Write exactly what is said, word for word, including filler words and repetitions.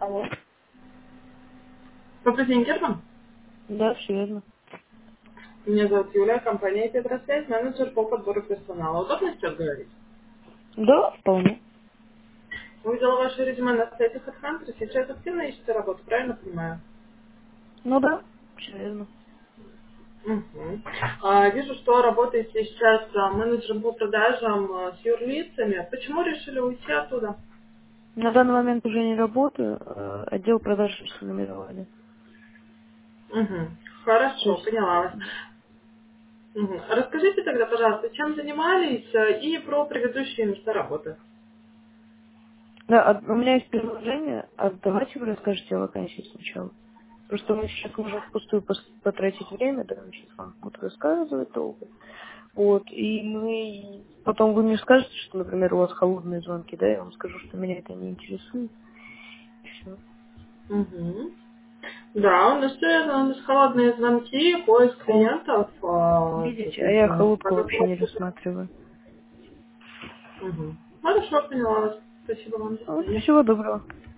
Алло. Добрый день, Герман. Да, все верно. Меня зовут Юлия, компания Петросвязь, менеджер по подбору персонала. Удобно сейчас говорить? Да, вполне. Увидела ваше резюме на сайте HeadHunter, сейчас активно ищете работу, правильно понимаю? Ну да, все верно. Мгм. А, вижу, что работаете сейчас а, менеджером по продажам а, с юрлицами. Почему решили уйти оттуда? На данный момент уже не работаю, э, отдел продаж сформировали. Мгм. То Хорошо, есть, поняла вас. да. Мгм. Расскажите тогда, пожалуйста, чем занимались а, и про предыдущие места работы. Да, а у меня есть предложение, а давайте вы расскажете о вакансии сначала. Просто мы сейчас можем впустую пос- потратить время, да, я сейчас вам буду рассказывать долго. Вот, и мы потом вы мне скажете, что, например, у вас холодные звонки, да, я вам скажу, что меня это не интересует. Все. Мгм. Да, у нас все, у нас холодные звонки, поиск О, клиентов, а, видите, а я соответственно, холодку вообще не подготовка. рассматриваю. Мгм. Хорошо, поняла вас. Спасибо вам, до Вот, свидания. всего доброго.